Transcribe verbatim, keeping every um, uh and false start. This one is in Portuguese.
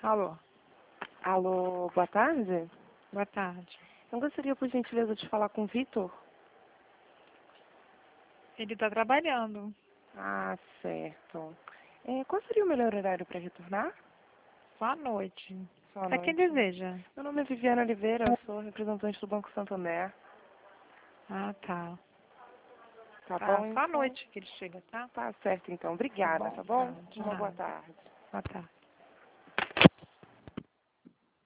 Alô, Alô, boa tarde. boa tarde. Eu gostaria, por gentileza, de falar com o Vitor. Ele está trabalhando. Ah, certo. É, qual seria o melhor horário para retornar? Só à noite. Só à Para quem noite. deseja? Meu nome é Viviane Oliveira, eu sou representante do Banco Santander. Ah, tá. Tá Tá, bom, só à então? noite que ele chega, tá? Tá certo, então. Tá Obrigada, bom, tá tá. bom? De Uma boa nada. tarde. Boa tarde.